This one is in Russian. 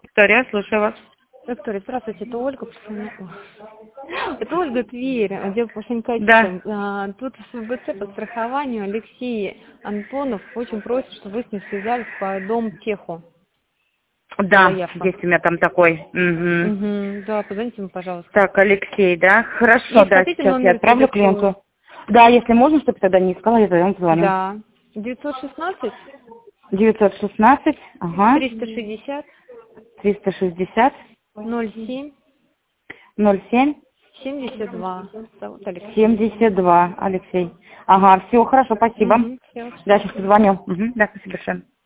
Виктория, слушаю вас. Виктория, здравствуйте, это Ольга. Это Ольга Тверь, отдел повышения Да, качества. Тут в СВБЦ по страхованию Алексей Антонов очень просит, чтобы вы с ним связались по Домтеху. да, Заявка. есть у меня там такой. Угу. Угу, да, позвоните ему, пожалуйста. Так, Алексей, да? Хорошо, Если да, хотите, сейчас я номер отправлю телефона. клиенту. Да, если можно, чтобы тогда не искала, я звоню. Да. 916 916, ага, 360 360, 07 07, 72. Зовут Алексей. 72, Алексей. Ага, все, хорошо, спасибо. Все, Да, сейчас позвоню. Угу, да, спасибо большое.